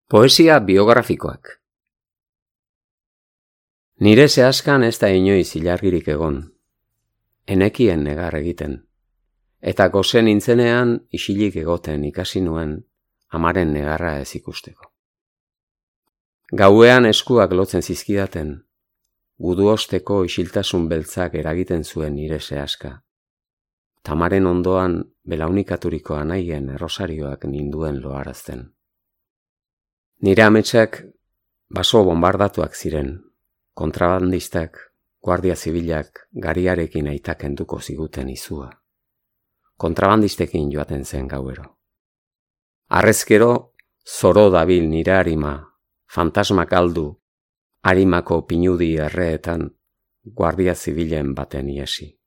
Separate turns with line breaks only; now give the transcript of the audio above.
Poesia biografikoak. Nire zehaskan ez da inoiz ilargirik egon, enekien negar egiten, eta gose nintzenean isilik egoten ikasi nuen amaren negarra ez ikusteko. Gauean eskuak lotzen zizkidaten, guduosteko isiltasun beltzak eragiten zuen nire zehaska, tamaren ondoan belaunikaturik anaien errosarioak ninduen loarazten. Nire ametsak baso bombardatuak ziren, kontrabandistak, guardia zibilak gariarekin aita kenduko ziguten izua. Kontrabandistekin joaten zen gauero. Harrezkero zoro dabil nire arima, fantasmak aldu, arimako pinudi erreetan guardia zibilen baten iesi.